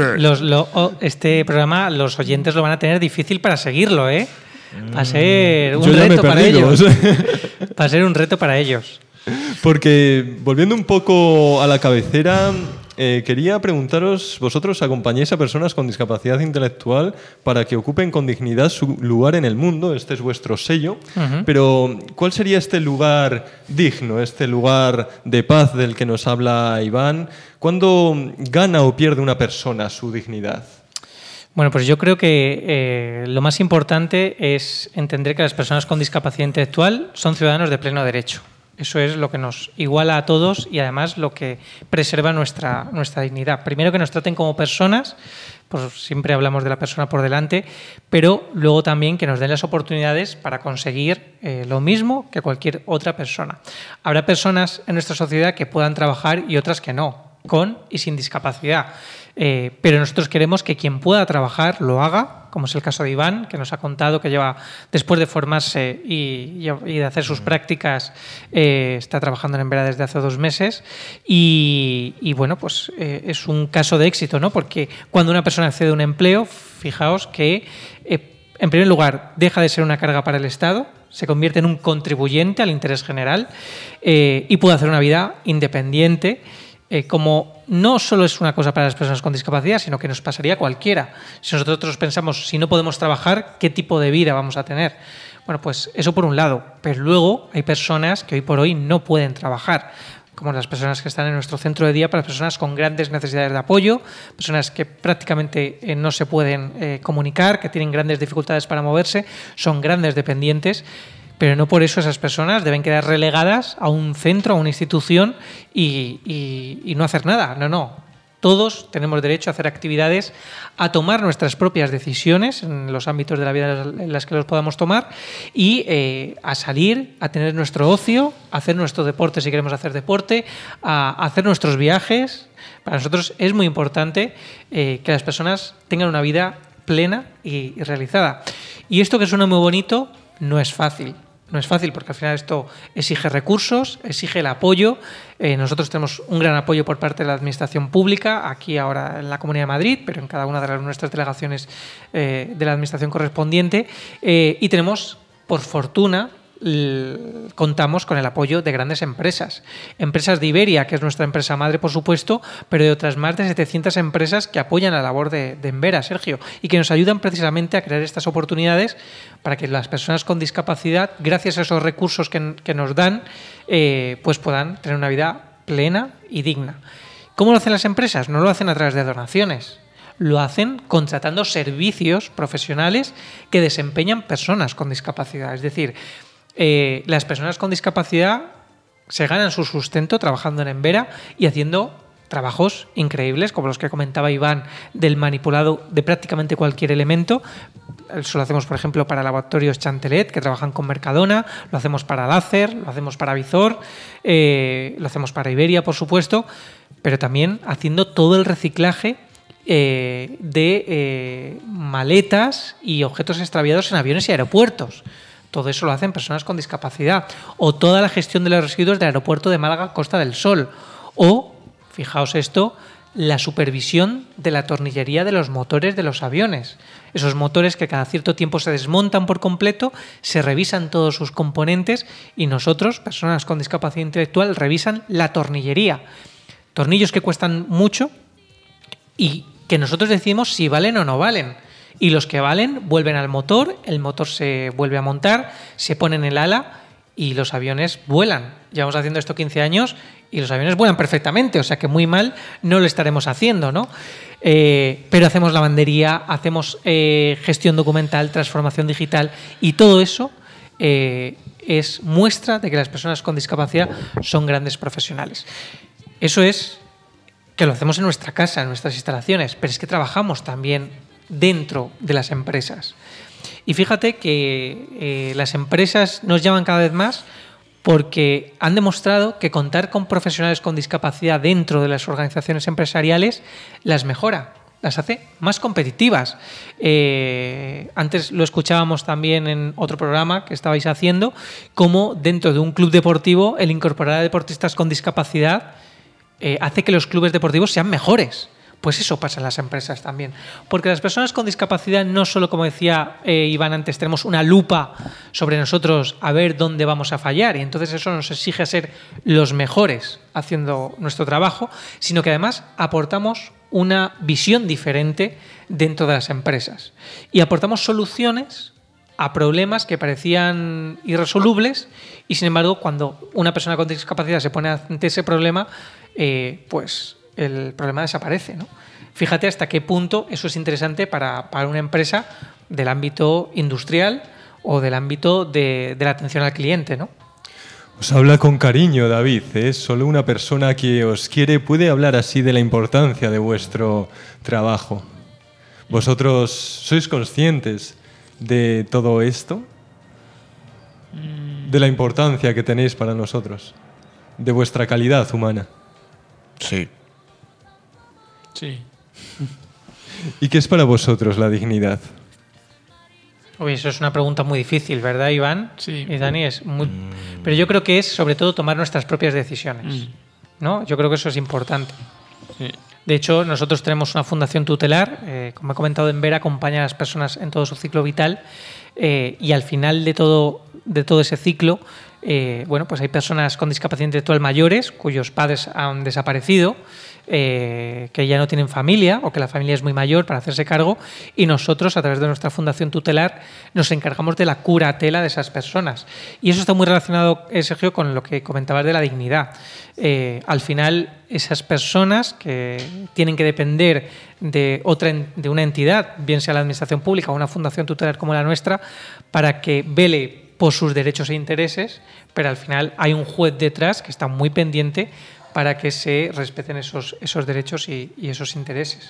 este programa los oyentes lo van a tener difícil para seguirlo, ¿eh? Va a ser un
Yo ya me he
reto para
perdido,
ellos.
o sea.
Va a ser un reto para ellos.
Porque, volviendo un poco a la cabecera, quería preguntaros, ¿vosotros acompañáis a personas con discapacidad intelectual para que ocupen con dignidad su lugar en el mundo? Este es vuestro sello. Pero, ¿cuál sería este lugar digno, este lugar de paz del que nos habla Iván? ¿Cuándo gana o pierde una persona su dignidad?
Bueno, pues yo creo que lo más importante es entender que las personas con discapacidad intelectual son ciudadanos de pleno derecho. Eso es lo que nos iguala a todos y además lo que preserva nuestra dignidad. Primero, que nos traten como personas, pues siempre hablamos de la persona por delante, pero luego también que nos den las oportunidades para conseguir lo mismo que cualquier otra persona. Habrá personas en nuestra sociedad que puedan trabajar y otras que no, con y sin discapacidad. Pero nosotros queremos que quien pueda trabajar lo haga, como es el caso de Iván, que nos ha contado que lleva, después de formarse y de hacer sus prácticas, está trabajando en Embera desde hace 2 meses. Y bueno, pues es un caso de éxito, ¿no? Porque cuando una persona accede a un empleo, fijaos que, en primer lugar, deja de ser una carga para el Estado, se convierte en un contribuyente al interés general y puede hacer una vida independiente. Como no solo es una cosa para las personas con discapacidad, sino que nos pasaría a cualquiera. Si nosotros pensamos, si no podemos trabajar, ¿qué tipo de vida vamos a tener? Bueno, pues eso por un lado. Pero luego hay personas que hoy por hoy no pueden trabajar, como las personas que están en nuestro centro de día para personas con grandes necesidades de apoyo, personas que prácticamente no se pueden comunicar, que tienen grandes dificultades para moverse, son grandes dependientes. Pero no por eso esas personas deben quedar relegadas a un centro, a una institución y no hacer nada. No. Todos tenemos derecho a hacer actividades, a tomar nuestras propias decisiones en los ámbitos de la vida en las que los podamos tomar y a salir, a tener nuestro ocio, a hacer nuestro deporte si queremos hacer deporte, a hacer nuestros viajes. Para nosotros es muy importante que las personas tengan una vida plena y realizada. Y esto que suena muy bonito no es fácil. No es fácil porque al final esto exige recursos, exige el apoyo. Nosotros tenemos un gran apoyo por parte de la Administración Pública, aquí ahora en la Comunidad de Madrid, pero en cada una de nuestras delegaciones de la Administración correspondiente. Y tenemos, por fortuna, contamos con el apoyo de grandes empresas. Empresas de Iberia, que es nuestra empresa madre, por supuesto, pero de otras más de 700 empresas que apoyan la labor de Embera, Sergio, y que nos ayudan precisamente a crear estas oportunidades para que las personas con discapacidad, gracias a esos recursos que nos dan, pues puedan tener una vida plena y digna. ¿Cómo lo hacen las empresas? No lo hacen a través de donaciones. Lo hacen contratando servicios profesionales que desempeñan personas con discapacidad. Es decir, las personas con discapacidad se ganan su sustento trabajando en Embera y haciendo trabajos increíbles, como los que comentaba Iván, del manipulado de prácticamente cualquier elemento. Eso lo hacemos, por ejemplo, para laboratorios Chantelet, que trabajan con Mercadona, lo hacemos para Láser, lo hacemos para Vizor, lo hacemos para Iberia, por supuesto, pero también haciendo todo el reciclaje de maletas y objetos extraviados en aviones y aeropuertos. Todo eso lo hacen personas con discapacidad. O toda la gestión de los residuos del aeropuerto de Málaga, Costa del Sol. O, fijaos esto, la supervisión de la tornillería de los motores de los aviones. Esos motores que cada cierto tiempo se desmontan por completo, se revisan todos sus componentes y nosotros, personas con discapacidad intelectual, revisan la tornillería. Tornillos que cuestan mucho y que nosotros decimos si valen o no valen. Y los que valen vuelven al motor, el motor se vuelve a montar, se pone en el ala y los aviones vuelan. Llevamos haciendo esto 15 años y los aviones vuelan perfectamente, o sea que muy mal no lo estaremos haciendo, ¿no? Pero hacemos lavandería, hacemos gestión documental, transformación digital y todo eso es muestra de que las personas con discapacidad son grandes profesionales. Eso es que lo hacemos en nuestra casa, en nuestras instalaciones, pero es que trabajamos también dentro de las empresas. Y fíjate que las empresas nos llaman cada vez más porque han demostrado que contar con profesionales con discapacidad dentro de las organizaciones empresariales las mejora, las hace más competitivas. Antes lo escuchábamos también en otro programa que estabais haciendo, cómo dentro de un club deportivo el incorporar a deportistas con discapacidad hace que los clubes deportivos sean mejores. Pues eso pasa en las empresas también. Porque las personas con discapacidad no solo, como decía Iván antes, tenemos una lupa sobre nosotros a ver dónde vamos a fallar y entonces eso nos exige ser los mejores haciendo nuestro trabajo, sino que además aportamos una visión diferente dentro de las empresas y aportamos soluciones a problemas que parecían irresolubles y sin embargo cuando una persona con discapacidad se pone ante ese problema, pues el problema desaparece, ¿no? Fíjate hasta qué punto eso es interesante para una empresa del ámbito industrial o del ámbito de la atención al cliente, ¿no?
Os habla con cariño, David, ¿eh? Solo una persona que os quiere puede hablar así de la importancia de vuestro trabajo. ¿Vosotros sois conscientes de todo esto? ¿De la importancia que tenéis para nosotros? ¿De vuestra calidad humana?
Sí.
Sí.
¿Y qué es para vosotros la dignidad?
Uy, eso es una pregunta muy difícil, ¿verdad, Iván?
Sí.
Y Dani, es muy... Pero yo creo que es sobre todo tomar nuestras propias decisiones, ¿no? Yo creo que eso es importante.
Sí.
De hecho, nosotros tenemos una fundación tutelar, como he comentado, Embera acompaña a las personas en todo su ciclo vital y al final de todo ese ciclo, bueno, pues hay personas con discapacidad intelectual mayores cuyos padres han desaparecido, que ya no tienen familia o que la familia es muy mayor para hacerse cargo y nosotros a través de nuestra fundación tutelar nos encargamos de la curatela de esas personas y eso está muy relacionado, Sergio, con lo que comentabas de la dignidad. Al final esas personas que tienen que depender de una entidad, bien sea la administración pública o una fundación tutelar como la nuestra, para que vele por sus derechos e intereses, pero al final hay un juez detrás que está muy pendiente para que se respeten esos derechos y esos intereses.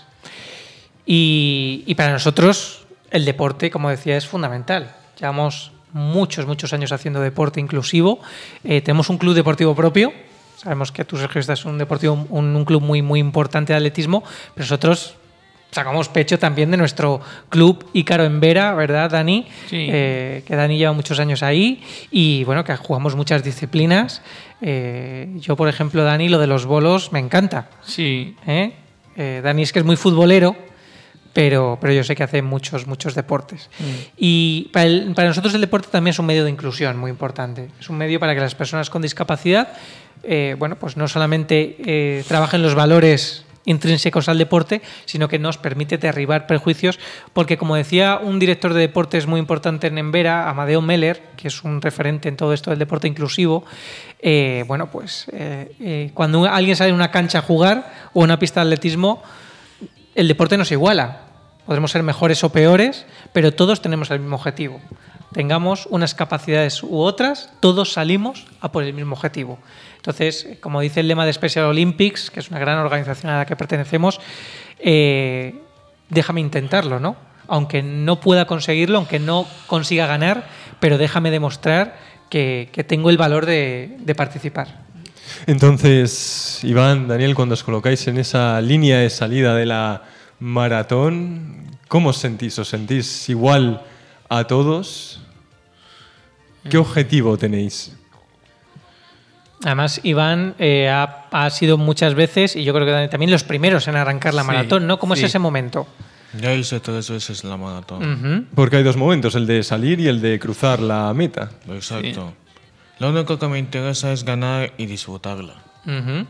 Y para nosotros el deporte, como decía, es fundamental. Llevamos muchos años haciendo deporte inclusivo. Tenemos un club deportivo propio. Sabemos que tú, Sergio, estás en un club muy importante de atletismo, pero nosotros sacamos pecho también de nuestro club Ícaro Embera, ¿verdad, Dani?
Sí.
Que Dani lleva muchos años ahí y bueno, que jugamos muchas disciplinas. Yo, por ejemplo, Dani, lo de los bolos me encanta.
Sí.
Dani es que es muy futbolero, pero yo sé que hace muchos deportes. Y para nosotros el deporte también es un medio de inclusión muy importante. Es un medio para que las personas con discapacidad, bueno, pues no solamente trabajen los valores intrínsecos al deporte, sino que nos permite derribar prejuicios, porque como decía un director de deportes muy importante en Embera, Amadeo Meller, que es un referente en todo esto del deporte inclusivo, bueno, pues cuando alguien sale en una cancha a jugar o en una pista de atletismo, el deporte nos iguala. Podremos ser mejores o peores, pero todos tenemos el mismo objetivo. tengamos unas capacidades u otras, todos salimos a por el mismo objetivo. Entonces, como dice el lema de Special Olympics, que es una gran organización a la que pertenecemos, déjame intentarlo, ¿no? Aunque no pueda conseguirlo, aunque no consiga ganar, pero déjame demostrar que tengo el valor de participar.
Entonces, Iván, Daniel, cuando os colocáis en esa línea de salida de la maratón, ¿cómo os sentís? ¿Os sentís igual a todos? ¿Qué objetivo tenéis?
Además, Iván ha sido muchas veces, y yo creo que Dani también, los primeros en arrancar la maratón, ¿no? ¿Cómo es ese momento?
Ya hice 3 veces la maratón.
Ujú.
Porque hay dos momentos, el de salir y el de cruzar la meta.
Exacto. Lo único que me interesa es ganar y disfrutarla.
Ujú.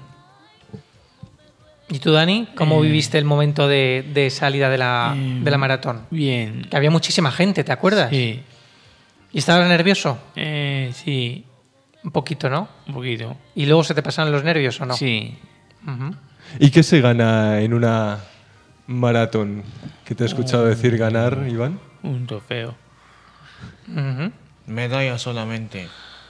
¿Y tú, Dani, cómo viviste el momento de salida de la maratón?
Bien.
Que había muchísima gente, ¿te acuerdas?
Sí.
¿Y estabas nervioso?
Sí,
Un poquito, ¿no?
un poquito.
¿Y luego se te pasaron los nervios o no?
Sí.
Ujú.
¿Y qué se gana en una maratón? ¿Qué te he escuchado decir ganar, Iván?
Un trofeo.
Ujú.
Medalla solamente.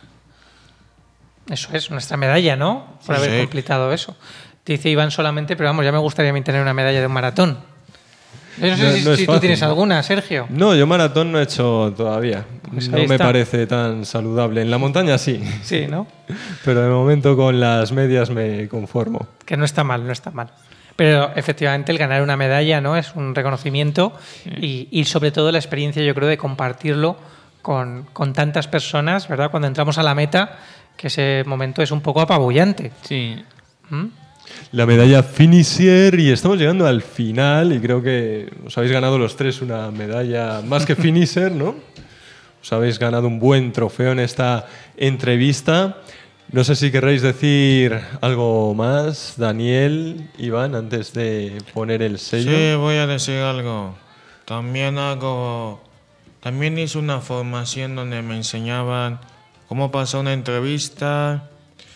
Eso es, nuestra medalla, ¿no? Por
Sí,
haber
sí.
completado eso. Te dice Iván solamente, pero vamos, ya me gustaría a mí tener una medalla de un maratón. Yo no sé
No-
si,
no es
si tú
fácil,
tienes
¿no?
alguna, Sergio.
No, yo maratón no he hecho todavía.
Pues
No
ahí
me
está.
parece tan saludable. En la montaña sí,
Sí, ¿no?
pero de momento con las medias me conformo.
Que no está mal, no está mal. Pero efectivamente el ganar una medalla, ¿no? Es un reconocimiento y sobre todo la experiencia, yo creo, de compartirlo con tantas personas, ¿verdad? Cuando entramos a la meta, que ese momento es un poco apabullante.
Sí.
¿Mm?
La medalla finisher y estamos llegando al final y creo que os habéis ganado los tres una medalla más que finisher, ¿no? Os habéis ganado un buen trofeo en esta entrevista. No sé si querréis decir algo más, Daniel, Iván, antes de poner el sello.
Sí, voy a decir algo. También hice una formación donde me enseñaban cómo pasar una entrevista,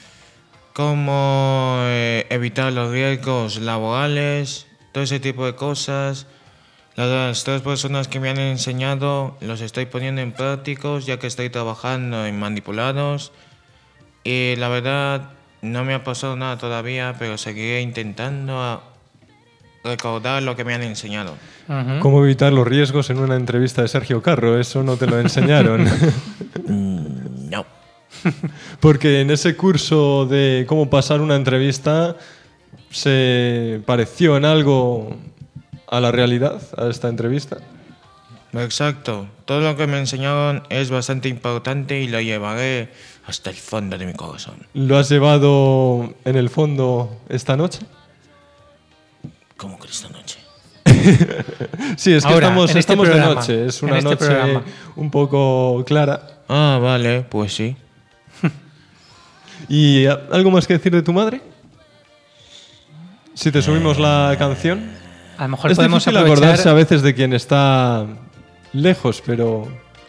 cómo evitar los riesgos laborales, todo ese tipo de cosas. Las 3 personas que me han enseñado los estoy poniendo en prácticos ya que estoy trabajando en manipulados. Y la verdad no me ha pasado nada todavía, pero seguiré intentando recordar lo que me han enseñado.
Ujú.
¿Cómo evitar los riesgos en una entrevista de Sergio Carro? Eso no te lo enseñaron.
No.
Porque en ese curso de cómo pasar una entrevista se pareció en algo a la realidad, a esta entrevista.
Exacto. Todo lo que me enseñaron es bastante importante y lo llevaré hasta el fondo de mi corazón.
¿Lo has llevado en el fondo esta noche?
¿Cómo que esta noche?
Sí, es que
Ahora,
estamos
en este
de
programa,
noche. Es
en
una
este
noche
programa.
un poco clara.
Ah, vale, pues sí.
¿Y algo más que decir de tu madre? Si te subimos la canción.
A lo mejor
Es
podemos
difícil acordarse a
aprovechar...
veces de quien está lejos, pero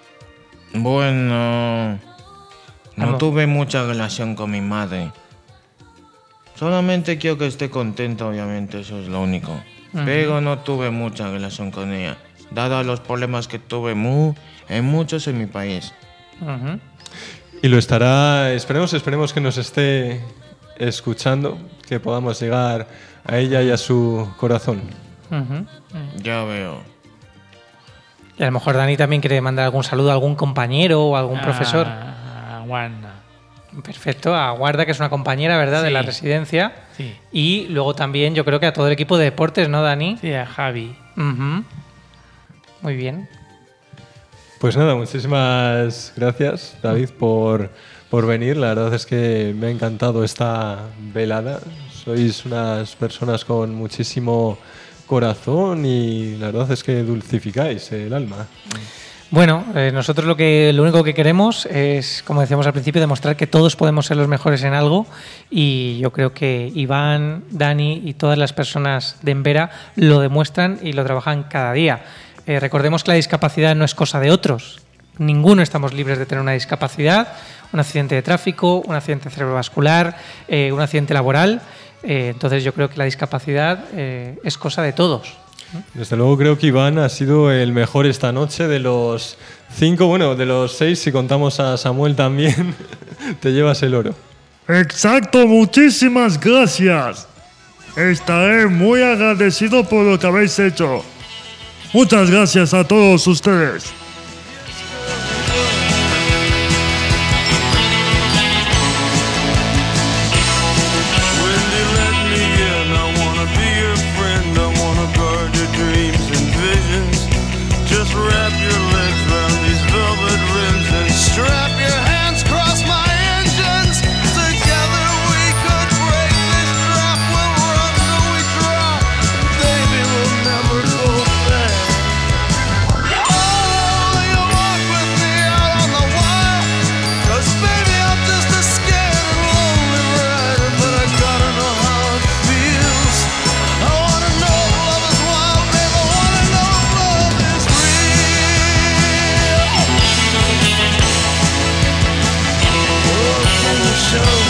Bueno, no
Vamos.
tuve mucha relación con mi madre. Solamente quiero que esté contenta, obviamente, eso es lo único. Pero no tuve mucha relación con ella, dado los problemas que tuve muchos en mi país.
Ujú.
y lo estará. Esperemos que nos esté escuchando, que podamos llegar a ella y a su corazón.
Ujú.
Ya veo.
Y a lo mejor Dani también quiere mandar algún saludo a algún compañero o a algún profesor.
Wanda.
Perfecto, a Guarda, que es una compañera, ¿verdad?, de
Sí.
la residencia.
Sí.
Y luego también yo creo que a todo el equipo de deportes, ¿no, Dani?
Sí, a Javi.
Ujú. Muy bien.
Pues nada, muchísimas gracias, David, por venir. La verdad es que me ha encantado esta velada. Sois unas personas con muchísimo corazón y la verdad es que dulcificáis el alma.
Bueno, nosotros lo único que queremos es, como decíamos al principio, demostrar que todos podemos ser los mejores en algo y yo creo que Iván, Dani y todas las personas de Embera lo demuestran y lo trabajan cada día. Recordemos que la discapacidad no es cosa de otros. Ninguno estamos libres de tener una discapacidad, un accidente de tráfico, un accidente cerebrovascular, un accidente laboral. Entonces yo creo que la discapacidad es cosa de todos.
Desde luego creo que Iván ha sido el mejor esta noche de los 5, bueno, de los 6, si contamos a Samuel también, te llevas el oro.
Exacto, muchísimas gracias. Estaré muy agradecido por lo que habéis hecho. Muchas gracias a todos ustedes.
Show